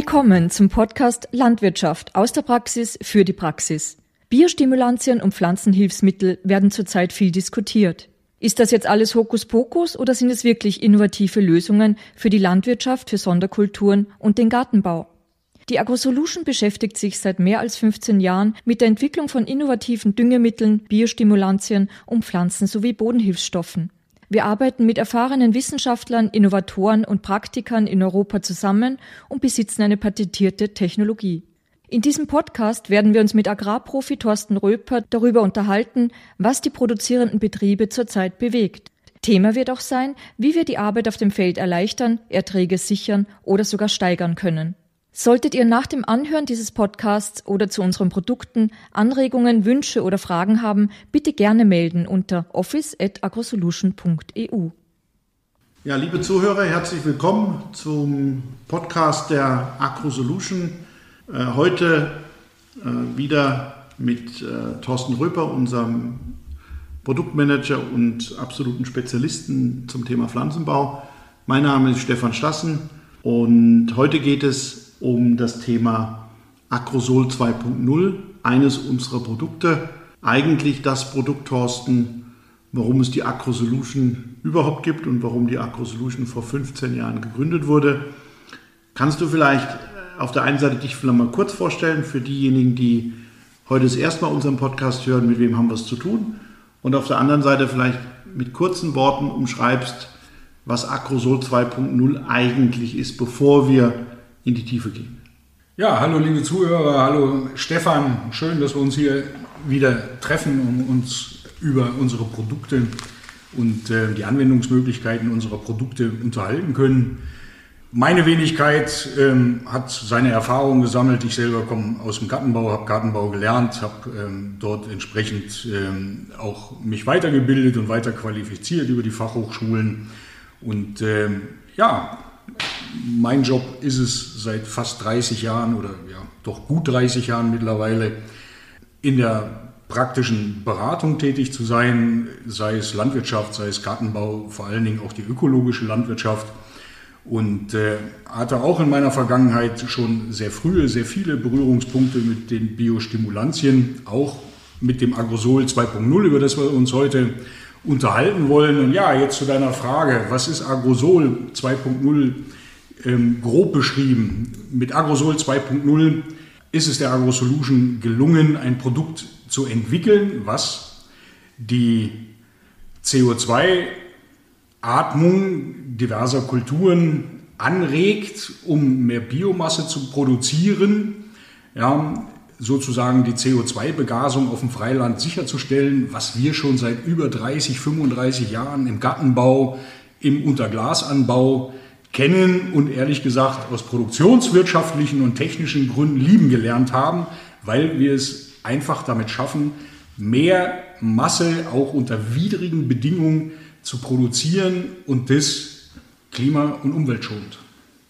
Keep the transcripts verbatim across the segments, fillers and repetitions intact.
Willkommen zum Podcast Landwirtschaft aus der Praxis für die Praxis. Biostimulantien und Pflanzenhilfsmittel werden zurzeit viel diskutiert. Ist das jetzt alles Hokuspokus oder sind es wirklich innovative Lösungen für die Landwirtschaft, für Sonderkulturen und den Gartenbau? Die AgroSolution beschäftigt sich seit mehr als fünfzehn Jahren mit der Entwicklung von innovativen Düngemitteln, Biostimulantien und Pflanzen- sowie Bodenhilfsstoffen. Wir arbeiten mit erfahrenen Wissenschaftlern, Innovatoren und Praktikern in Europa zusammen und besitzen eine patentierte Technologie. In diesem Podcast werden wir uns mit Agrarprofi Thorsten Röper darüber unterhalten, was die produzierenden Betriebe zurzeit bewegt. Thema wird auch sein, wie wir die Arbeit auf dem Feld erleichtern, Erträge sichern oder sogar steigern können. Solltet ihr nach dem Anhören dieses Podcasts oder zu unseren Produkten Anregungen, Wünsche oder Fragen haben, bitte gerne melden unter office at agrosolution punkt e u. Ja, liebe Zuhörer, herzlich willkommen zum Podcast der AgroSolution. Äh, heute äh, wieder mit äh, Thorsten Röper, unserem Produktmanager und absoluten Spezialisten zum Thema Pflanzenbau. Mein Name ist Stefan Stassen und heute geht es um das Thema Agrosol zwei Punkt null, eines unserer Produkte. Eigentlich das Produkt, Thorsten, warum es die AgroSolution überhaupt gibt und warum die AgroSolution vor fünfzehn Jahren gegründet wurde. Kannst du vielleicht auf der einen Seite dich vielleicht mal kurz vorstellen für diejenigen, die heute das erste Mal unseren Podcast hören, mit wem haben wir es zu tun? Und auf der anderen Seite vielleicht mit kurzen Worten umschreibst, was Agrosol zwei Punkt null eigentlich ist, bevor wir in die Tiefe gehen. Ja, hallo liebe Zuhörer, hallo Stefan, schön, dass wir uns hier wieder treffen, um uns über unsere Produkte und äh, die Anwendungsmöglichkeiten unserer Produkte unterhalten können. Meine Wenigkeit ähm, hat seine Erfahrungen gesammelt. Ich selber komme aus dem Gartenbau, habe Gartenbau gelernt, habe ähm, dort entsprechend ähm, auch mich weitergebildet und weiter qualifiziert über die Fachhochschulen. Und ähm, ja, mein Job ist es seit fast dreißig Jahren oder ja, doch gut dreißig Jahren mittlerweile in der praktischen Beratung tätig zu sein, sei es Landwirtschaft, sei es Gartenbau, vor allen Dingen auch die ökologische Landwirtschaft. Und äh, hatte auch in meiner Vergangenheit schon sehr frühe, sehr viele Berührungspunkte mit den Biostimulantien, auch mit dem Agrosol zwei Punkt null, über das wir uns heute unterhalten wollen. Und ja, jetzt zu deiner Frage, was ist Agrosol zwei Punkt null? Ähm, grob beschrieben. Mit Agrosol zwei Punkt null ist es der AgroSolution gelungen, ein Produkt zu entwickeln, was die C O zwei Atmung diverser Kulturen anregt, um mehr Biomasse zu produzieren, ja, sozusagen die C O zwei Begasung auf dem Freiland sicherzustellen, was wir schon seit über dreißig, fünfunddreißig Jahren im Gartenbau, im Unterglasanbau kennen und ehrlich gesagt aus produktionswirtschaftlichen und technischen Gründen lieben gelernt haben, weil wir es einfach damit schaffen, mehr Masse auch unter widrigen Bedingungen zu produzieren und das klima- und umweltschonend.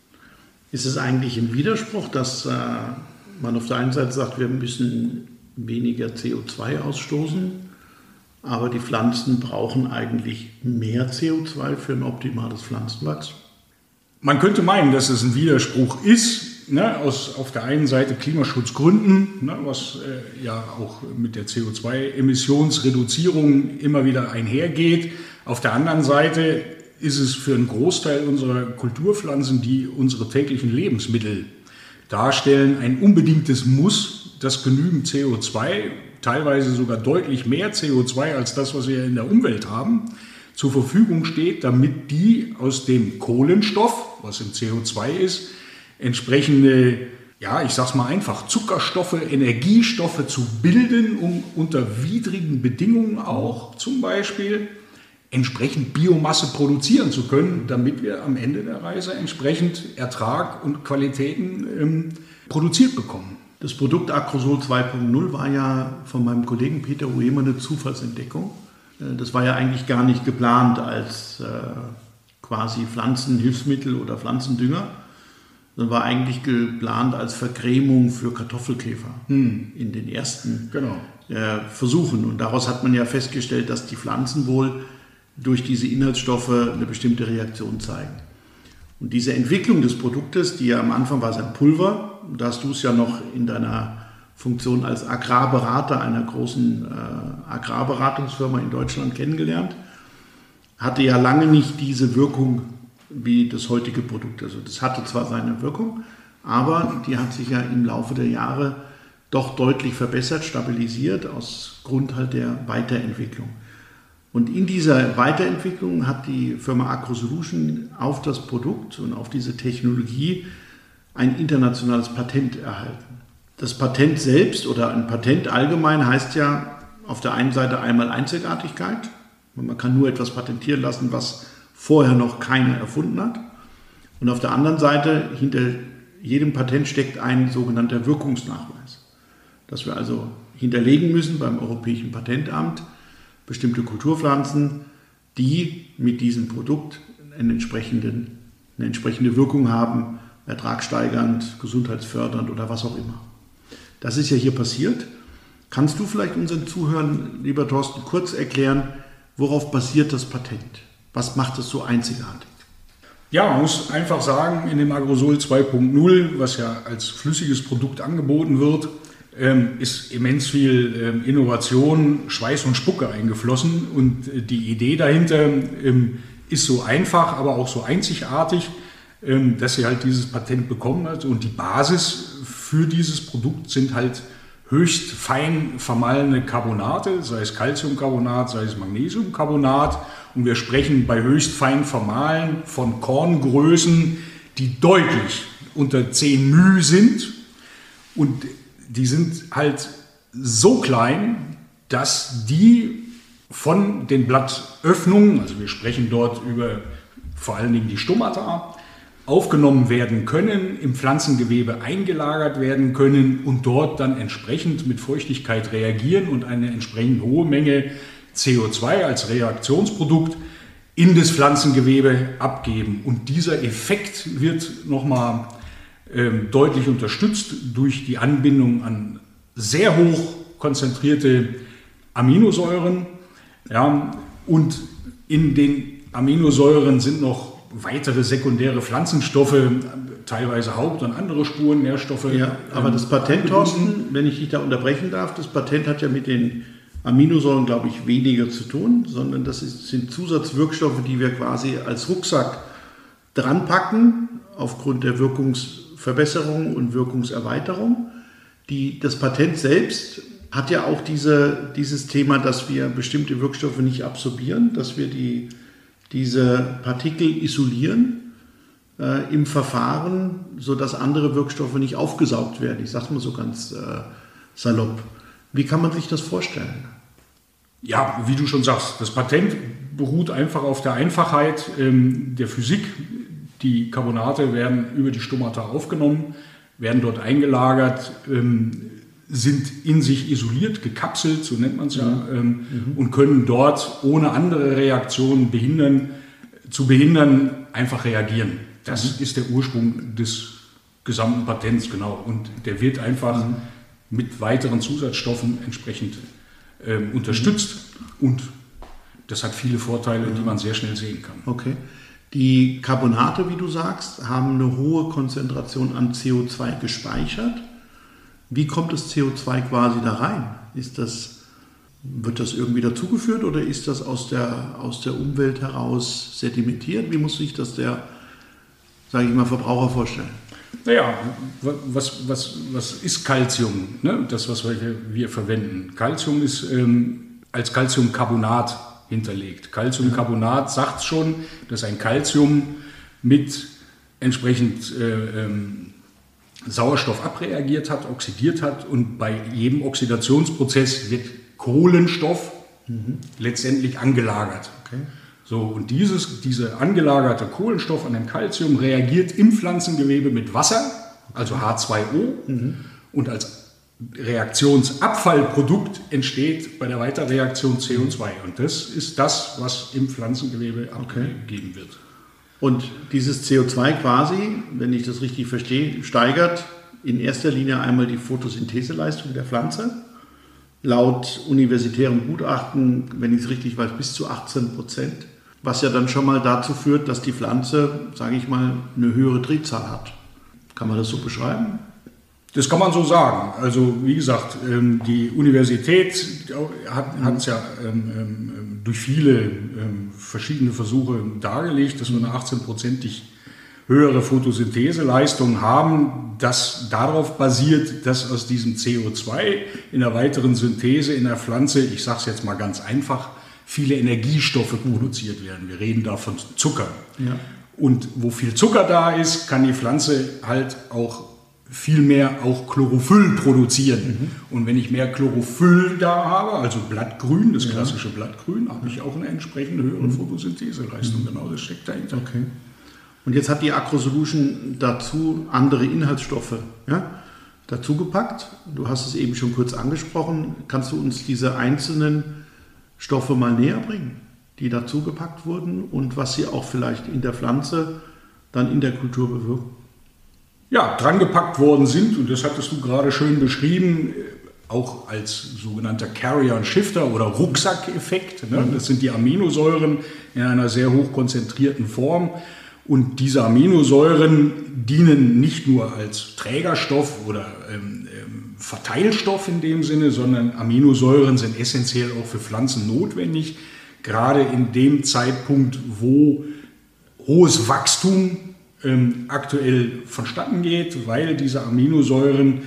Ist es eigentlich ein Widerspruch, dass äh, man auf der einen Seite sagt, wir müssen weniger C O zwei ausstoßen, aber die Pflanzen brauchen eigentlich mehr C O zwei für ein optimales Pflanzenwachstum? Man könnte meinen, dass es ein Widerspruch ist, ne, aus auf der einen Seite Klimaschutzgründen, ne, was äh, ja auch mit der C O zwei Emissionsreduzierung immer wieder einhergeht. Auf der anderen Seite ist es für einen Großteil unserer Kulturpflanzen, die unsere täglichen Lebensmittel darstellen, ein unbedingtes Muss, dass genügend C O zwei, teilweise sogar deutlich mehr C O zwei als das, was wir in der Umwelt haben, zur Verfügung steht, damit die aus dem Kohlenstoff, was im C O zwei ist, entsprechende, ja, ich sag's mal einfach, Zuckerstoffe, Energiestoffe zu bilden, um unter widrigen Bedingungen auch zum Beispiel entsprechend Biomasse produzieren zu können, damit wir am Ende der Reise entsprechend Ertrag und Qualitäten ähm, produziert bekommen. Das Produkt Agrosol zwei Punkt null war ja von meinem Kollegen Peter Uemer eine Zufallsentdeckung. Das war ja eigentlich gar nicht geplant als äh, quasi Pflanzenhilfsmittel oder Pflanzendünger, sondern war eigentlich geplant als Vergrämung für Kartoffelkäfer hm. in den ersten genau. äh, Versuchen. Und daraus hat man ja festgestellt, dass die Pflanzen wohl durch diese Inhaltsstoffe eine bestimmte Reaktion zeigen. Und diese Entwicklung des Produktes, die ja am Anfang war es ein Pulver, da hast du es ja noch in deiner Funktion als Agrarberater einer großen äh, Agrarberatungsfirma in Deutschland kennengelernt, hatte ja lange nicht diese Wirkung wie das heutige Produkt. Also das hatte zwar seine Wirkung, aber die hat sich ja im Laufe der Jahre doch deutlich verbessert, stabilisiert, aus Grund halt der Weiterentwicklung. Und in dieser Weiterentwicklung hat die Firma AgroSolution auf das Produkt und auf diese Technologie ein internationales Patent erhalten. Das Patent selbst oder ein Patent allgemein heißt ja auf der einen Seite einmal Einzigartigkeit. Man kann nur etwas patentieren lassen, was vorher noch keiner erfunden hat. Und auf der anderen Seite, hinter jedem Patent steckt ein sogenannter Wirkungsnachweis. Dass wir also hinterlegen müssen beim Europäischen Patentamt bestimmte Kulturpflanzen, die mit diesem Produkt einen entsprechenden, eine entsprechende Wirkung haben, ertragssteigernd, gesundheitsfördernd oder was auch immer. Das ist ja hier passiert. Kannst du vielleicht unseren Zuhörern, lieber Thorsten, kurz erklären, worauf basiert das Patent? Was macht es so einzigartig? Ja, man muss einfach sagen, in dem Agrosol zwei Punkt null, was ja als flüssiges Produkt angeboten wird, ist immens viel Innovation, Schweiß und Spucke eingeflossen. Und die Idee dahinter ist so einfach, aber auch so einzigartig, dass sie halt dieses Patent bekommen hat. Und die Basis für dieses Produkt sind halt höchst fein vermahlene Carbonate, sei es Calciumcarbonat, sei es Magnesiumcarbonat. Und wir sprechen bei höchst fein vermahlen von Korngrößen, die deutlich unter zehn μ sind. Und die sind halt so klein, dass die von den Blattöffnungen, also wir sprechen dort über vor allen Dingen die Stomata, aufgenommen werden können, im Pflanzengewebe eingelagert werden können und dort dann entsprechend mit Feuchtigkeit reagieren und eine entsprechend hohe Menge C O zwei als Reaktionsprodukt in das Pflanzengewebe abgeben. Und dieser Effekt wird nochmal ähm, deutlich unterstützt durch die Anbindung an sehr hoch konzentrierte Aminosäuren. Ja, und in den Aminosäuren sind noch weitere sekundäre Pflanzenstoffe, teilweise Haupt- und andere Spuren, Ja, aber das Patent, Thorsten, wenn ich dich da unterbrechen darf, das Patent hat ja mit den Aminosäuren, glaube ich, weniger zu tun, sondern das ist, sind Zusatzwirkstoffe, die wir quasi als Rucksack dranpacken, aufgrund der Wirkungsverbesserung und Wirkungserweiterung. Die, das Patent selbst hat ja auch diese, dieses Thema, dass wir bestimmte Wirkstoffe nicht absorbieren, dass wir die diese Partikel isolieren äh, im Verfahren, sodass andere Wirkstoffe nicht aufgesaugt werden. Ich sage es mal so ganz äh, salopp. Wie kann man sich das vorstellen? Ja, wie du schon sagst, das Patent beruht einfach auf der Einfachheit ähm, der Physik. Die Carbonate werden über die Stomata aufgenommen, werden dort eingelagert, ähm, sind in sich isoliert, gekapselt, so nennt man es ja, ähm, mhm. und können dort ohne andere Reaktionen behindern, zu behindern, einfach reagieren. Das mhm. ist der Ursprung des gesamten Patents, genau. Und der wird einfach mhm. mit weiteren Zusatzstoffen entsprechend ähm, unterstützt. Mhm. Und das hat viele Vorteile, mhm. die man sehr schnell sehen kann. Okay. Die Carbonate, wie du sagst, haben eine hohe Konzentration an C O zwei gespeichert. Wie kommt das C O zwei quasi da rein? Ist das, wird das irgendwie dazugeführt oder ist das aus der, aus der Umwelt heraus sedimentiert? Wie muss sich das der, sage ich mal, Verbraucher vorstellen? Naja, was, was, was ist Calcium? Ne? Das, was wir, wir verwenden. Calcium ist ähm, als Calciumcarbonat hinterlegt. Calciumcarbonat sagt schon, dass ein Calcium mit entsprechend äh, ähm, Sauerstoff abreagiert hat, oxidiert hat und bei jedem Oxidationsprozess wird Kohlenstoff mhm. letztendlich angelagert. Okay. So, und dieses, dieser angelagerte Kohlenstoff an dem Calcium reagiert im Pflanzengewebe mit Wasser, also H zwei O, mhm. und als Reaktionsabfallprodukt entsteht bei der Weiterreaktion C O zwei. Und das ist das, was im Pflanzengewebe okay. abgegeben wird. Und dieses C O zwei quasi, wenn ich das richtig verstehe, steigert in erster Linie einmal die Photosyntheseleistung der Pflanze. Laut universitären Gutachten, wenn ich es richtig weiß, bis zu achtzehn Prozent. was ja dann schon mal dazu führt, dass die Pflanze, sage ich mal, eine höhere Drehzahl hat. Kann man das so beschreiben? Das kann man so sagen. Also wie gesagt, die Universität hat es ja durch viele verschiedene Versuche dargelegt, dass wir eine achtzehnprozentig höhere Photosyntheseleistung haben, das darauf basiert, dass aus diesem C O zwei in der weiteren Synthese in der Pflanze, ich sage es jetzt mal ganz einfach, viele Energiestoffe produziert werden. Wir reden da von Zucker. Ja. Und wo viel Zucker da ist, kann die Pflanze halt auch viel mehr auch Chlorophyll produzieren. Mhm. Und wenn ich mehr Chlorophyll da habe, also Blattgrün, das klassische ja. Blattgrün, habe ich auch eine entsprechende höhere mhm. Photosyntheseleistung. Mhm. Genau, das steckt dahinter. Okay. Und jetzt hat die AgroSolution dazu andere Inhaltsstoffe ja, dazu gepackt. Du hast es eben schon kurz angesprochen. Kannst du uns diese einzelnen Stoffe mal näher bringen, die dazu gepackt wurden und was sie auch vielleicht in der Pflanze dann in der Kultur bewirken? Ja, dran gepackt worden sind, und das hattest du gerade schön beschrieben, auch als sogenannter Carrier and Shifter oder Rucksackeffekt. Ne? Das sind die Aminosäuren in einer sehr hochkonzentrierten Form. Und diese Aminosäuren dienen nicht nur als Trägerstoff oder ähm, ähm, Verteilstoff in dem Sinne, sondern Aminosäuren sind essentiell auch für Pflanzen notwendig, gerade in dem Zeitpunkt, wo hohes Wachstum ähm, aktuell vonstatten geht, weil diese Aminosäuren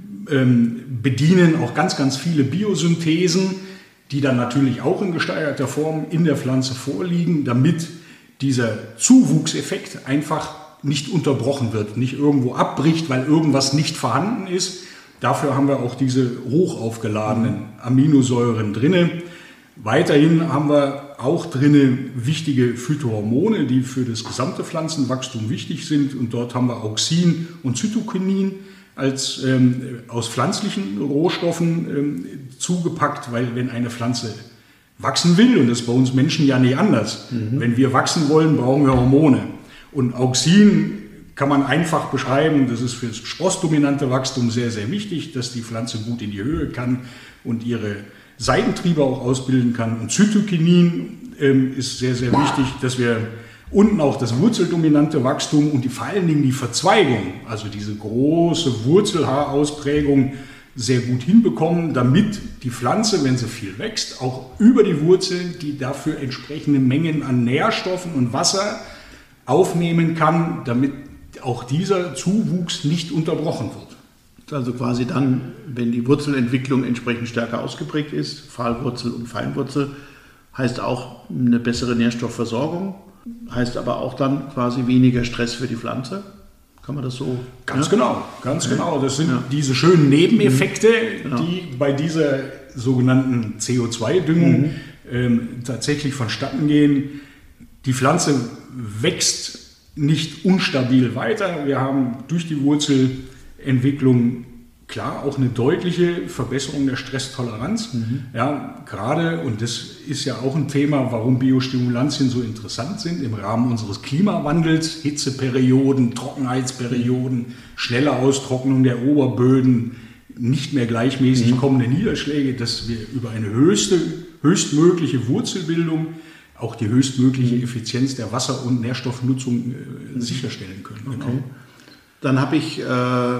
ähm, bedienen auch ganz, ganz viele Biosynthesen, die dann natürlich auch in gesteigerter Form in der Pflanze vorliegen, damit dieser Zuwuchseffekt einfach nicht unterbrochen wird, nicht irgendwo abbricht, weil irgendwas nicht vorhanden ist. Dafür haben wir auch diese hochaufgeladenen Aminosäuren drinne. Weiterhin haben wir auch drinne wichtige Phytohormone, die für das gesamte Pflanzenwachstum wichtig sind. Und dort haben wir Auxin und Zytokinin als ähm, aus pflanzlichen Rohstoffen ähm, zugepackt, weil wenn eine Pflanze wachsen will, und das ist bei uns Menschen ja nicht anders. Mhm. Wenn wir wachsen wollen, brauchen wir Hormone. Und Auxin kann man einfach beschreiben, das ist für das sprossdominante Wachstum sehr, sehr wichtig, dass die Pflanze gut in die Höhe kann und ihre Seitentriebe auch ausbilden kann. Und Zytokinin ähm, ist sehr, sehr wichtig, dass wir unten auch das wurzeldominante Wachstum und die, vor allen Dingen die Verzweigung, also diese große Wurzelhaarausprägung, sehr gut hinbekommen, damit die Pflanze, wenn sie viel wächst, auch über die Wurzeln die dafür entsprechende Mengen an Nährstoffen und Wasser aufnehmen kann, damit auch dieser Zuwuchs nicht unterbrochen wird. Also quasi dann, wenn die Wurzelentwicklung entsprechend stärker ausgeprägt ist, Pfahlwurzel und Feinwurzel, heißt auch eine bessere Nährstoffversorgung, heißt aber auch dann quasi weniger Stress für die Pflanze. Kann man das so? Ganz ja? genau, ganz okay. genau. Das sind ja. diese schönen Nebeneffekte, genau. die bei dieser sogenannten C O zwei Düngung mhm. ähm, tatsächlich vonstatten gehen. Die Pflanze wächst nicht unstabil weiter. Wir haben durch die Wurzelentwicklung klar auch eine deutliche Verbesserung der Stresstoleranz. Mhm. Ja, gerade, und das ist ja auch ein Thema, warum Biostimulantien so interessant sind im Rahmen unseres Klimawandels, Hitzeperioden, Trockenheitsperioden, schnelle Austrocknung der Oberböden, nicht mehr gleichmäßig mhm. kommende Niederschläge, dass wir über eine höchste, höchstmögliche Wurzelbildung auch die höchstmögliche Effizienz der Wasser- und Nährstoffnutzung äh, sicherstellen können. Okay. Genau. Dann habe ich äh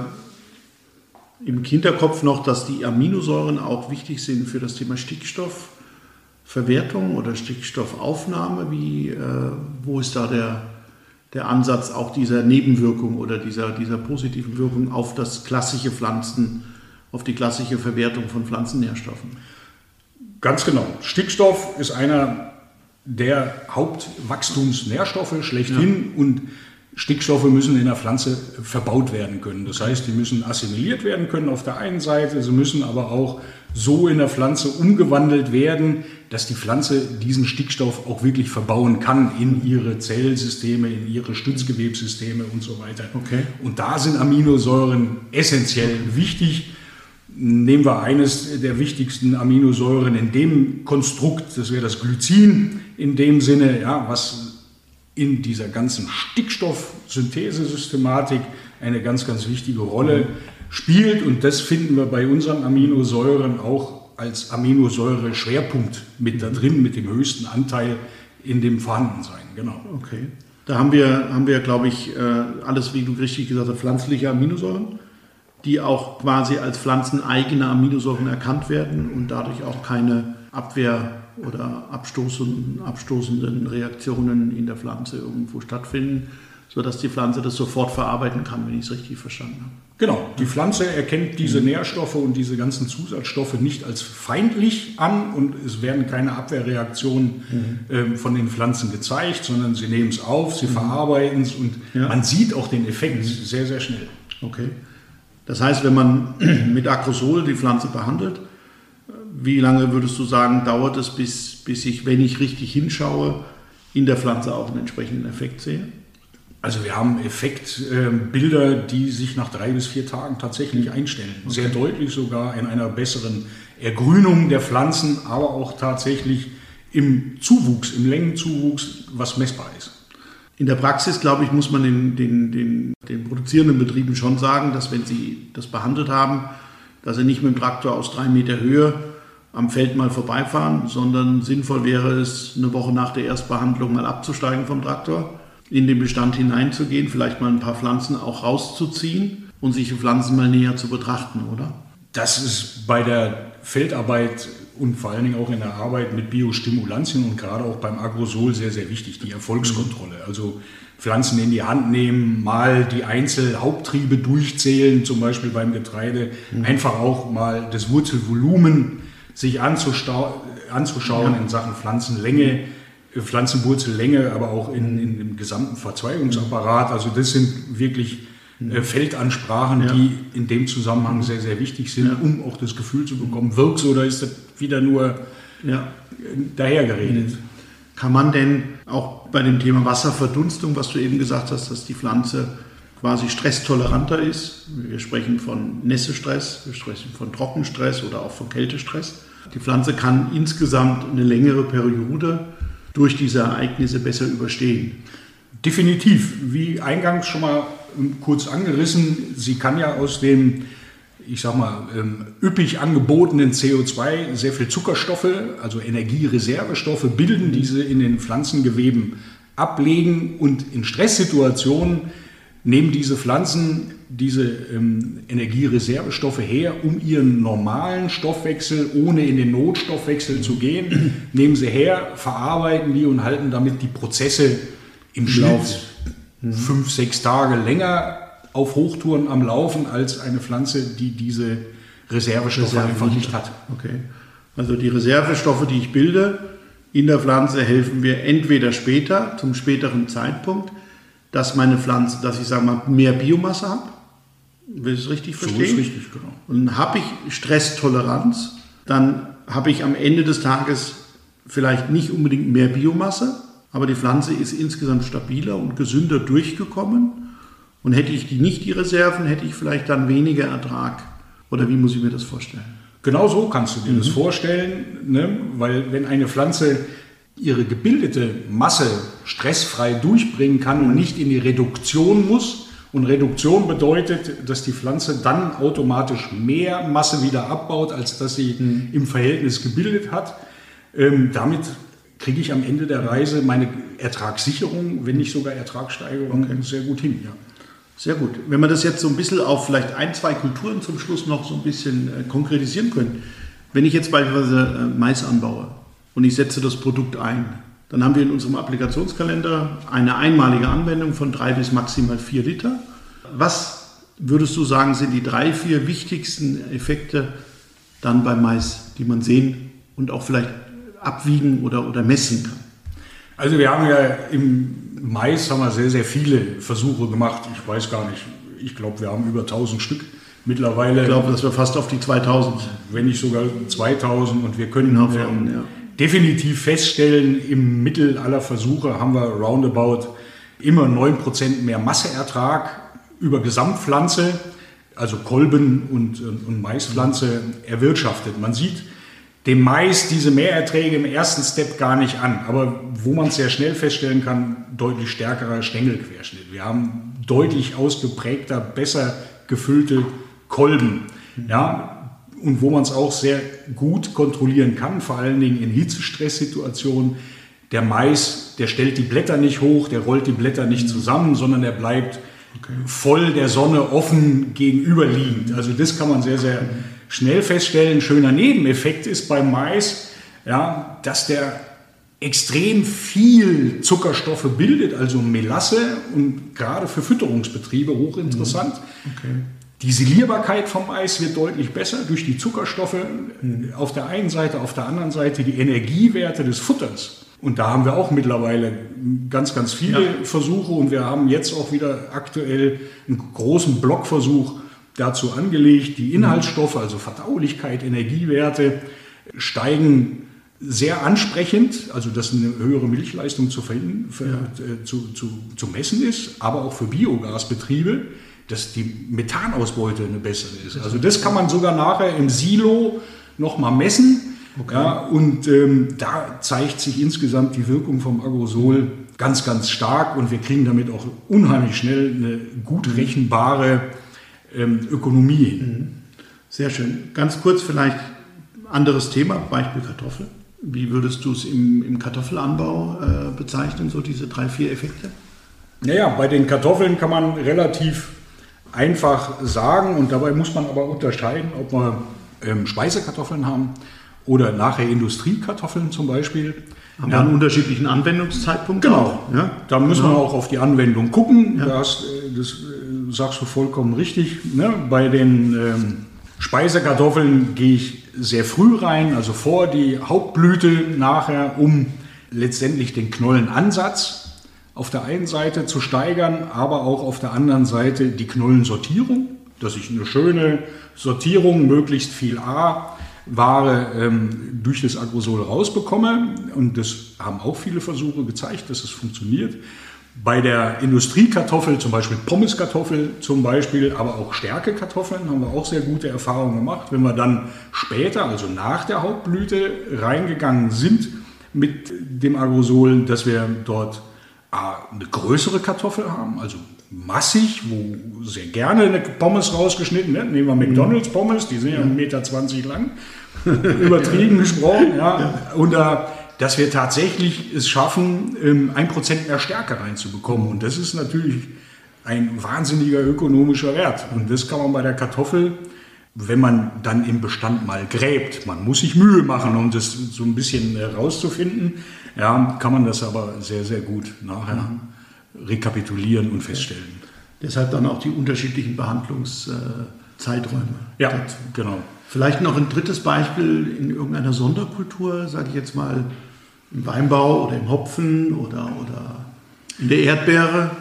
im Hinterkopf noch, dass die Aminosäuren auch wichtig sind für das Thema Stickstoffverwertung oder Stickstoffaufnahme. Wie, äh, wo ist da der, der Ansatz auch dieser Nebenwirkung oder dieser, dieser positiven Wirkung auf das klassische Pflanzen, auf die klassische Verwertung von Pflanzennährstoffen? Ganz genau. Stickstoff ist einer der Hauptwachstumsnährstoffe schlechthin, ja. Und Stickstoffe müssen in der Pflanze verbaut werden können. Das heißt, die müssen assimiliert werden können auf der einen Seite, sie müssen aber auch so in der Pflanze umgewandelt werden, dass die Pflanze diesen Stickstoff auch wirklich verbauen kann in ihre Zellsysteme, in ihre Stützgewebssysteme und so weiter. Okay. Und da sind Aminosäuren essentiell wichtig. Nehmen wir eines der wichtigsten Aminosäuren in dem Konstrukt, das wäre das Glycin in dem Sinne, ja, was in dieser ganzen Stickstoffsynthesesystematik eine ganz, ganz wichtige Rolle spielt. Und das finden wir bei unseren Aminosäuren auch als Aminosäure-Schwerpunkt mit da drin, mit dem höchsten Anteil in dem Vorhandensein. Genau. Okay. Da haben wir, haben wir glaube ich, alles, wie du richtig gesagt hast, pflanzliche Aminosäuren, die auch quasi als pflanzeneigene Aminosäuren erkannt werden und dadurch auch keine Abwehr- oder abstoßenden, abstoßenden Reaktionen in der Pflanze irgendwo stattfinden, sodass die Pflanze das sofort verarbeiten kann, wenn ich es richtig verstanden habe. Genau, die Pflanze erkennt diese Nährstoffe und diese ganzen Zusatzstoffe nicht als feindlich an und es werden keine Abwehrreaktionen mhm. äh, von den Pflanzen gezeigt, sondern sie nehmen es auf, sie mhm. verarbeiten es und ja. man sieht auch den Effekt sehr, sehr schnell. Okay. Das heißt, wenn man mit Acrosol die Pflanze behandelt, wie lange würdest du sagen, dauert es, bis, bis ich, wenn ich richtig hinschaue, in der Pflanze auch einen entsprechenden Effekt sehe? Also wir haben Effektbilder, äh, die sich nach drei bis vier Tagen tatsächlich einstellen. Okay. Sehr deutlich sogar in einer besseren Ergrünung der Pflanzen, aber auch tatsächlich im Zuwuchs, im Längenzuwuchs, was messbar ist. In der Praxis, glaube ich, muss man den, den, den, den produzierenden Betrieben schon sagen, dass wenn sie das behandelt haben, dass sie nicht mit dem Traktor aus drei Meter Höhe am Feld mal vorbeifahren, sondern sinnvoll wäre es, eine Woche nach der Erstbehandlung mal abzusteigen vom Traktor, in den Bestand hineinzugehen, vielleicht mal ein paar Pflanzen auch rauszuziehen und sich die Pflanzen mal näher zu betrachten, oder? Das ist bei der Feldarbeit und vor allen Dingen auch in der Arbeit mit Biostimulantien und gerade auch beim Agrosol sehr, sehr wichtig, die Erfolgskontrolle. Also Pflanzen in die Hand nehmen, mal die Einzelhaupttriebe durchzählen, zum Beispiel beim Getreide, mhm. einfach auch mal das Wurzelvolumen sich anzuschauen ja. in Sachen Pflanzenlänge, Pflanzenwurzellänge, aber auch in, in dem gesamten Verzweigungsapparat. Also das sind wirklich äh, Feldansprachen, ja. die in dem Zusammenhang sehr, sehr wichtig sind, ja. um auch das Gefühl zu bekommen, wirkt so oder ist das wieder nur ja. dahergeredet. Kann man denn auch bei dem Thema Wasserverdunstung, was du eben gesagt hast, dass die Pflanze quasi stresstoleranter ist, wir sprechen von Nässestress, wir sprechen von Trockenstress oder auch von Kältestress. Die Pflanze kann insgesamt eine längere Periode durch diese Ereignisse besser überstehen. Definitiv, wie eingangs schon mal kurz angerissen, sie kann ja aus dem, ich sag mal, üppig angebotenen C O zwei sehr viel Zuckerstoffe, also Energiereservestoffe bilden, die sie in den Pflanzengeweben ablegen und in Stresssituationen nehmen diese Pflanzen diese ähm, Energiereservestoffe her, um ihren normalen Stoffwechsel, ohne in den Notstoffwechsel zu gehen, nehmen sie her, verarbeiten die und halten damit die Prozesse im Schnitt mhm. fünf, sechs Tage länger auf Hochtouren am Laufen als eine Pflanze, die diese Reservestoffe Reserve einfach nicht hat. Okay. Also die Reservestoffe, die ich bilde in der Pflanze, helfen mir entweder später, zum späteren Zeitpunkt, dass meine Pflanze, dass ich sage mal, mehr Biomasse habe. Will ich es richtig verstehen? So ist richtig, genau. Und habe ich Stresstoleranz, dann habe ich am Ende des Tages vielleicht nicht unbedingt mehr Biomasse, aber die Pflanze ist insgesamt stabiler und gesünder durchgekommen. Und hätte ich die nicht die Reserven, hätte ich vielleicht dann weniger Ertrag. Oder wie muss ich mir das vorstellen? Genau so kannst du dir mhm. das vorstellen, ne? Weil wenn eine Pflanze ihre gebildete Masse stressfrei durchbringen kann und nicht in die Reduktion muss. Und Reduktion bedeutet, dass die Pflanze dann automatisch mehr Masse wieder abbaut, als dass sie mhm. im Verhältnis gebildet hat. Ähm, damit kriege ich am Ende der Reise meine Ertragssicherung, wenn nicht sogar Ertragssteigerung, okay. sehr gut hin. Ja. Sehr gut. Wenn wir das jetzt so ein bisschen auf vielleicht ein, zwei Kulturen zum Schluss noch so ein bisschen äh, konkretisieren können. Wenn ich jetzt beispielsweise äh, Mais anbaue, und ich setze das Produkt ein. Dann haben wir in unserem Applikationskalender eine einmalige Anwendung von drei bis maximal vier Liter. Was würdest du sagen, sind die drei, vier wichtigsten Effekte dann beim Mais, die man sehen und auch vielleicht abwiegen oder, oder messen kann? Also wir haben ja im Mais haben wir sehr, sehr viele Versuche gemacht. Ich weiß gar nicht, ich glaube, wir haben über tausend Stück mittlerweile. Ich glaube, dass wir fast auf die zweitausend. Wenn nicht sogar zweitausend und wir können ähm, ja. definitiv feststellen, im Mittel aller Versuche haben wir roundabout immer neun Prozent mehr Masseertrag über Gesamtpflanze, also Kolben und, und Maispflanze erwirtschaftet. Man sieht dem Mais diese Mehrerträge im ersten Step gar nicht an, aber wo man es sehr schnell feststellen kann, deutlich stärkerer Stängelquerschnitt. Wir haben deutlich ausgeprägter, besser gefüllte Kolben. Ja, und wo man es auch sehr gut kontrollieren kann, vor allen Dingen in Hitzestresssituationen, Der Mais, der stellt die Blätter nicht hoch, der rollt die Blätter nicht zusammen, sondern er bleibt okay. voll der Sonne offen gegenüberliegend. Also das kann man sehr, sehr schnell feststellen. Ein schöner Nebeneffekt ist beim Mais, ja, dass der extrem viel Zuckerstoffe bildet, also Melasse, und gerade für Fütterungsbetriebe hochinteressant. Okay. Die Silierbarkeit vom Mais wird deutlich besser durch die Zuckerstoffe mhm. auf der einen Seite, auf der anderen Seite die Energiewerte des Futters. Und da haben wir auch mittlerweile ganz, ganz viele ja. Versuche, und wir haben jetzt auch wieder aktuell einen großen Blockversuch dazu angelegt. Die Inhaltsstoffe, also Verdaulichkeit, Energiewerte steigen sehr ansprechend, also dass eine höhere Milchleistung zu, verhin, für, ja. äh, zu, zu, zu messen ist, aber auch für Biogasbetriebe, dass die Methanausbeute eine bessere ist. Also das kann man sogar nachher im Silo nochmal messen. Okay. Ja, und ähm, da zeigt sich insgesamt die Wirkung vom Agrosol ganz, ganz stark, und wir kriegen damit auch unheimlich schnell eine gut rechenbare ähm, Ökonomie hin. Sehr schön. Ganz kurz vielleicht anderes Thema, Beispiel Kartoffel. Wie würdest du es im, im Kartoffelanbau äh, bezeichnen, so diese drei, vier Effekte? Naja, bei den Kartoffeln kann man relativ einfach sagen, und dabei muss man aber unterscheiden, ob wir ähm, Speisekartoffeln haben oder nachher Industriekartoffeln zum Beispiel. Haben ja einen unterschiedlichen Anwendungszeitpunkt? Genau, auch, ja? Da müssen genau. wir auch auf die Anwendung gucken. Ja. Das, das sagst du vollkommen richtig. Ne? Bei den ähm, Speisekartoffeln gehe ich sehr früh rein, also vor die Hauptblüte nachher, um letztendlich den Knollenansatz auf der einen Seite zu steigern, aber auch auf der anderen Seite die Knollensortierung, dass ich eine schöne Sortierung, möglichst viel A-Ware ähm, durch das Agrosol rausbekomme. Und das haben auch viele Versuche gezeigt, dass es funktioniert. Bei der Industriekartoffel, zum Beispiel Pommeskartoffel zum Beispiel, aber auch Stärkekartoffeln, haben wir auch sehr gute Erfahrungen gemacht. Wenn wir dann später, also nach der Hauptblüte, reingegangen sind mit dem Agrosol, dass wir dort eine größere Kartoffel haben, also massig, wo sehr gerne eine Pommes rausgeschnitten wird. Nehmen wir McDonald's Pommes, die sind ja ein Meter zwanzig lang, übertrieben gesprochen. Ja. Und da dass wir tatsächlich es schaffen, ein Prozent mehr Stärke reinzubekommen. Und das ist natürlich ein wahnsinniger ökonomischer Wert. Und das kann man bei der Kartoffel, wenn man dann im Bestand mal gräbt, man muss sich Mühe machen, um das so ein bisschen rauszufinden, ja, kann man das aber sehr, sehr gut nachher rekapitulieren und feststellen. Deshalb dann auch die unterschiedlichen Behandlungszeiträume. Ja, dazu. Genau. Vielleicht noch ein drittes Beispiel in irgendeiner Sonderkultur, sage ich jetzt mal, im Weinbau oder im Hopfen oder, oder in der Erdbeere,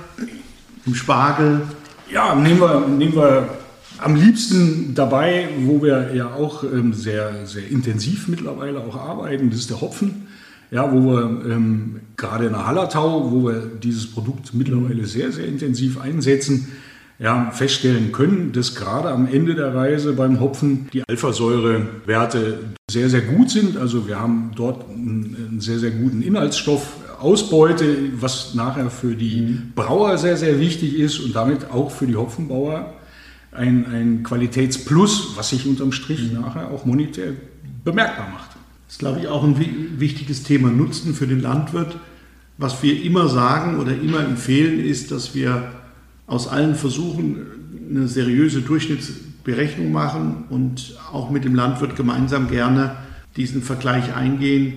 im Spargel. Ja, nehmen wir, nehmen wir am liebsten dabei, wo wir ja auch ähm, sehr, sehr intensiv mittlerweile auch arbeiten, das ist der Hopfen. Ja, wo wir ähm, gerade in der Hallertau, wo wir dieses Produkt mittlerweile sehr, sehr intensiv einsetzen, ja, feststellen können, dass gerade am Ende der Reise beim Hopfen die Alphasäurewerte sehr, sehr gut sind. Also wir haben dort einen sehr, sehr guten Inhaltsstoffausbeute, was nachher für die Brauer sehr, sehr wichtig ist und damit auch für die Hopfenbauer ein, ein Qualitätsplus, was sich unterm Strich nachher auch monetär bemerkbar macht. Das ist, glaube ich, auch ein wichtiges Thema Nutzen für den Landwirt. Was wir immer sagen oder immer empfehlen, ist, dass wir aus allen Versuchen eine seriöse Durchschnittsberechnung machen und auch mit dem Landwirt gemeinsam gerne diesen Vergleich eingehen.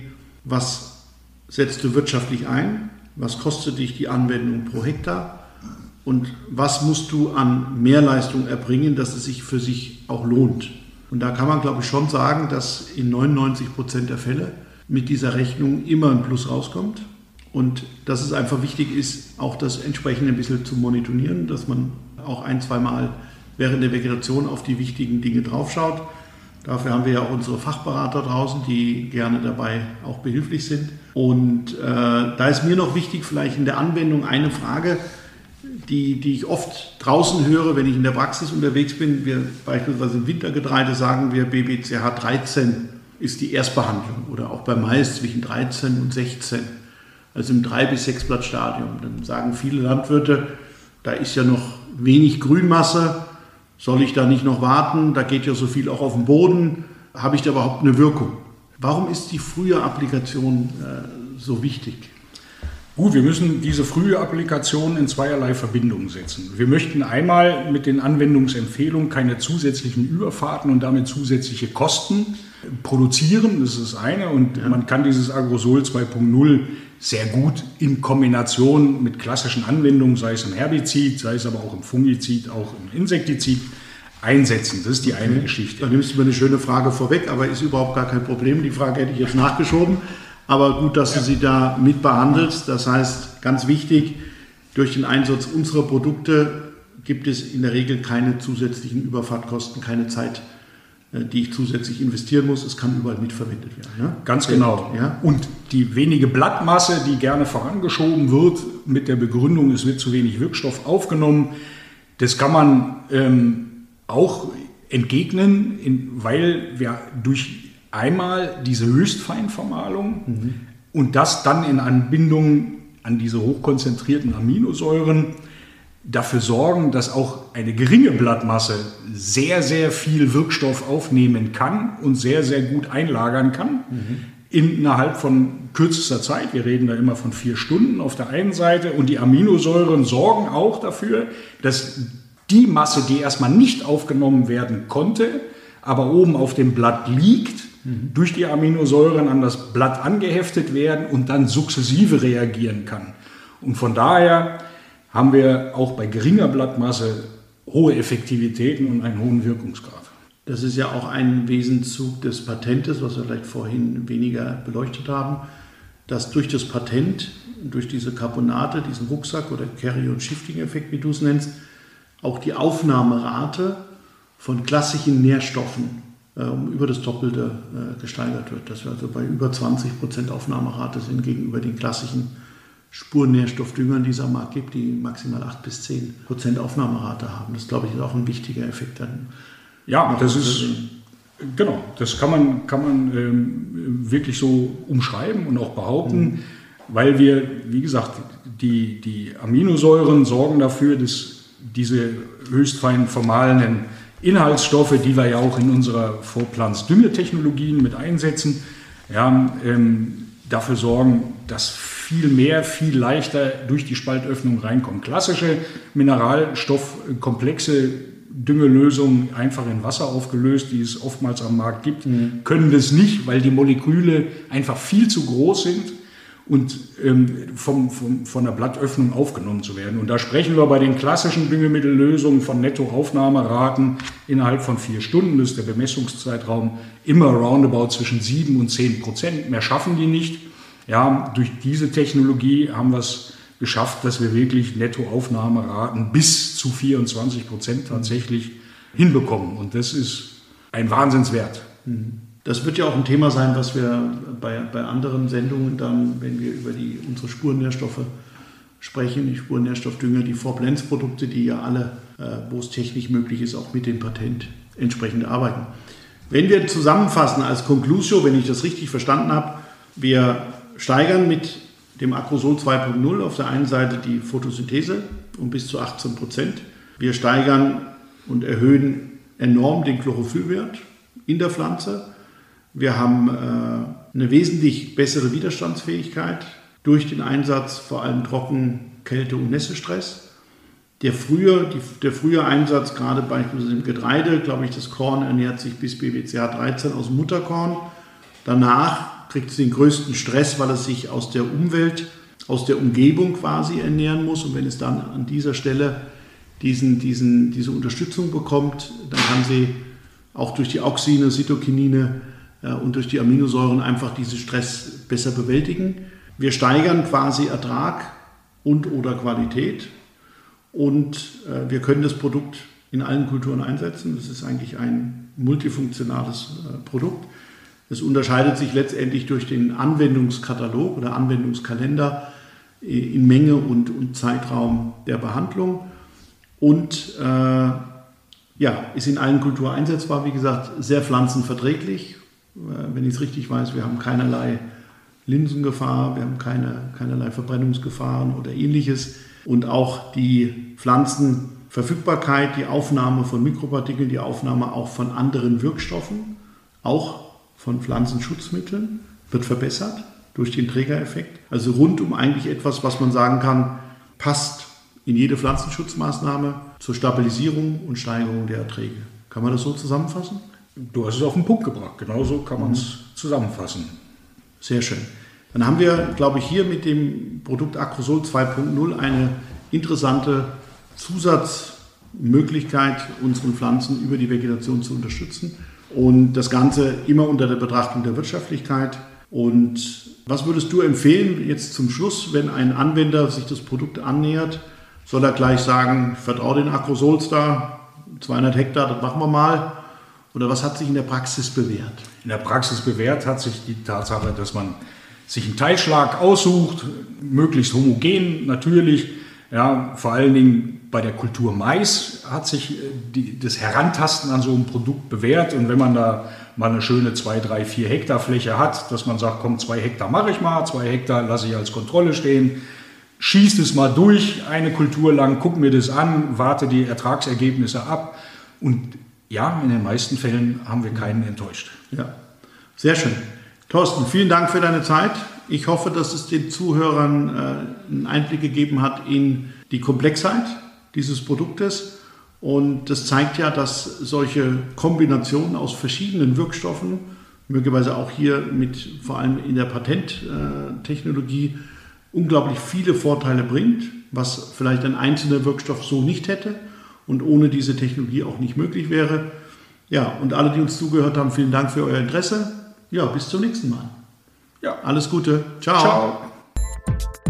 Was setzt du wirtschaftlich ein? Was kostet dich die Anwendung pro Hektar? Und was musst du an Mehrleistung erbringen, dass es sich für sich auch lohnt? Und da kann man, glaube ich, schon sagen, dass in neunundneunzig Prozent der Fälle mit dieser Rechnung immer ein Plus rauskommt. Und dass es einfach wichtig ist, auch das entsprechend ein bisschen zu monitorieren, dass man auch ein-, zweimal während der Vegetation auf die wichtigen Dinge draufschaut. Dafür haben wir ja auch unsere Fachberater draußen, die gerne dabei auch behilflich sind. Und äh, da ist mir noch wichtig, vielleicht in der Anwendung eine Frage, die, die ich oft draußen höre, wenn ich in der Praxis unterwegs bin. Wir beispielsweise im Wintergetreide sagen wir, B B C H dreizehn ist die Erstbehandlung oder auch bei Mais zwischen dreizehn und sechzehn. Also im drei- bis sechs Blattstadium. Dann sagen viele Landwirte, da ist ja noch wenig Grünmasse, soll ich da nicht noch warten, da geht ja so viel auch auf den Boden, habe ich da überhaupt eine Wirkung? Warum ist die frühe Applikation äh, so wichtig? Gut, wir müssen diese frühe Applikation in zweierlei Verbindung setzen. Wir möchten einmal mit den Anwendungsempfehlungen keine zusätzlichen Überfahrten und damit zusätzliche Kosten produzieren, das ist das eine. Und ja. man kann dieses Agrosol zwei Punkt null sehr gut in Kombination mit klassischen Anwendungen, sei es im Herbizid, sei es aber auch im Fungizid, auch im Insektizid, einsetzen. Das ist die okay. eine Geschichte. Da nimmst du mir eine schöne Frage vorweg, aber ist überhaupt gar kein Problem. Die Frage hätte ich jetzt nachgeschoben. Aber gut, dass ja. du sie da mit behandelst. Das heißt, ganz wichtig, durch den Einsatz unserer Produkte gibt es in der Regel keine zusätzlichen Überfahrtkosten, keine Zeit, die ich zusätzlich investieren muss. Es kann überall mitverwendet werden. Ja? Ganz genau. Ja? Und die wenige Blattmasse, die gerne vorangeschoben wird, mit der Begründung, es wird zu wenig Wirkstoff aufgenommen, das kann man ähm, auch entgegnen, in, weil wir durch einmal diese Höchstfeinvermahlung mhm. und das dann in Anbindung an diese hochkonzentrierten Aminosäuren dafür sorgen, dass auch eine geringe Blattmasse sehr, sehr viel Wirkstoff aufnehmen kann und sehr, sehr gut einlagern kann mhm. innerhalb von kürzester Zeit. Wir reden da immer von vier Stunden auf der einen Seite und die Aminosäuren sorgen auch dafür, dass die Masse, die erstmal nicht aufgenommen werden konnte, aber oben auf dem Blatt liegt, mhm. durch die Aminosäuren an das Blatt angeheftet werden und dann sukzessive reagieren kann. Und von daher haben wir auch bei geringer Blattmasse hohe Effektivitäten und einen hohen Wirkungsgrad. Das ist ja auch ein Wesenzug des Patentes, was wir vielleicht vorhin weniger beleuchtet haben, dass durch das Patent, durch diese Carbonate, diesen Rucksack oder Carry- und Shifting-Effekt, wie du es nennst, auch die Aufnahmerate von klassischen Nährstoffen äh, um über das Doppelte äh, gesteigert wird. Dass wir also bei über zwanzig Prozent Aufnahmerate sind gegenüber den klassischen Spurnährstoffdüngern, die es am Markt gibt, die maximal acht bis zehn Prozent Aufnahmerate haben. Das, glaube ich, ist auch ein wichtiger Effekt. Dann ja, das ist, genau, das kann man, kann man ähm, wirklich so umschreiben und auch behaupten, mhm. weil wir, wie gesagt, die, die Aminosäuren sorgen dafür, dass diese höchstfein vermahlenen Inhaltsstoffe, die wir ja auch in unserer Vorpflanzdüngetechnologien mit einsetzen, ja, ähm, dafür sorgen, dass viel mehr, viel leichter durch die Spaltöffnung reinkommt. Klassische Mineralstoffkomplexe Düngelösungen einfach in Wasser aufgelöst, die es oftmals am Markt gibt, mhm. können das nicht, weil die Moleküle einfach viel zu groß sind und ähm, vom, vom, von der Blattöffnung aufgenommen zu werden. Und da sprechen wir bei den klassischen Düngemittellösungen von Nettoaufnahmeraten innerhalb von vier Stunden. Das ist der Bemessungszeitraum immer roundabout zwischen sieben und zehn Prozent. Mehr schaffen die nicht. Ja, durch diese Technologie haben wir es geschafft, dass wir wirklich Nettoaufnahmeraten bis zu vierundzwanzig Prozent tatsächlich hinbekommen. Und das ist ein Wahnsinnswert. Das wird ja auch ein Thema sein, was wir bei, bei anderen Sendungen dann, wenn wir über die, unsere Spurnährstoffe sprechen, die Spurnährstoffdünger, die Vorblends-Produkte, die ja alle, äh, wo es technisch möglich ist, auch mit dem Patent entsprechend arbeiten. Wenn wir zusammenfassen als Conclusio, wenn ich das richtig verstanden habe, wir steigern mit dem Agrosol zwei Punkt null auf der einen Seite die Photosynthese um bis zu achtzehn Prozent. Wir steigern und erhöhen enorm den Chlorophyllwert in der Pflanze. Wir haben äh, eine wesentlich bessere Widerstandsfähigkeit durch den Einsatz vor allem Trocken-, Kälte- und Nässestress. Der frühe, die, der frühe Einsatz, gerade beispielsweise im Getreide, glaube ich, das Korn ernährt sich bis B B C A dreizehn aus dem Mutterkorn. Danach kriegt es den größten Stress, weil es sich aus der Umwelt, aus der Umgebung quasi ernähren muss. Und wenn es dann an dieser Stelle diesen, diesen, diese Unterstützung bekommt, dann kann sie auch durch die Auxine, Cytokinine äh, und durch die Aminosäuren einfach diesen Stress besser bewältigen. Wir steigern quasi Ertrag und oder Qualität und äh, wir können das Produkt in allen Kulturen einsetzen. Das ist eigentlich ein multifunktionales äh, Produkt. Es unterscheidet sich letztendlich durch den Anwendungskatalog oder Anwendungskalender in Menge und, und Zeitraum der Behandlung und äh, ja, ist in allen Kulturen einsetzbar. Wie gesagt, sehr pflanzenverträglich. Äh, wenn ich es richtig weiß, wir haben keinerlei Linsengefahr, wir haben keine, keinerlei Verbrennungsgefahren oder ähnliches. Und auch die Pflanzenverfügbarkeit, die Aufnahme von Mikropartikeln, die Aufnahme auch von anderen Wirkstoffen, auch von Pflanzenschutzmitteln, wird verbessert. durch den Trägereffekt. Also rundum eigentlich etwas, was man sagen kann, passt in jede Pflanzenschutzmaßnahme zur Stabilisierung und Steigerung der Erträge. Kann man das so zusammenfassen? Du hast es auf den Punkt gebracht. Genauso kann man es zusammenfassen. Sehr schön. Dann haben wir, glaube ich, hier mit dem Produkt Acrosol zwei Punkt null eine interessante Zusatzmöglichkeit, unseren Pflanzen über die Vegetation zu unterstützen. Und das Ganze immer unter der Betrachtung der Wirtschaftlichkeit. Und was würdest du empfehlen jetzt zum Schluss, wenn ein Anwender sich das Produkt annähert? Soll er gleich sagen, ich vertraue den Acrosols da, zweihundert Hektar, das machen wir mal? Oder was hat sich in der Praxis bewährt? In der Praxis bewährt hat sich die Tatsache, dass man sich einen Teilschlag aussucht, möglichst homogen natürlich. Ja, vor allen Dingen bei der Kultur Mais hat sich die, das Herantasten an so ein Produkt bewährt. Und wenn man da mal eine schöne zwei, drei, vier Hektar Fläche hat, dass man sagt, komm, zwei Hektar mache ich mal, zwei Hektar lasse ich als Kontrolle stehen, schießt es mal durch, eine Kultur lang, guck mir das an, warte die Ertragsergebnisse ab. Und ja, in den meisten Fällen haben wir keinen enttäuscht. Ja, sehr schön. Thorsten, vielen Dank für deine Zeit. Ich hoffe, dass es den Zuhörern äh, einen Einblick gegeben hat in die Komplexheit dieses Produktes. Und das zeigt ja, dass solche Kombinationen aus verschiedenen Wirkstoffen, möglicherweise auch hier mit vor allem in der Patenttechnologie, unglaublich viele Vorteile bringt, was vielleicht ein einzelner Wirkstoff so nicht hätte und ohne diese Technologie auch nicht möglich wäre. Ja, und alle, die uns zugehört haben, vielen Dank für euer Interesse. Ja, bis zum nächsten Mal. Ja. Alles Gute. Ciao. Ciao.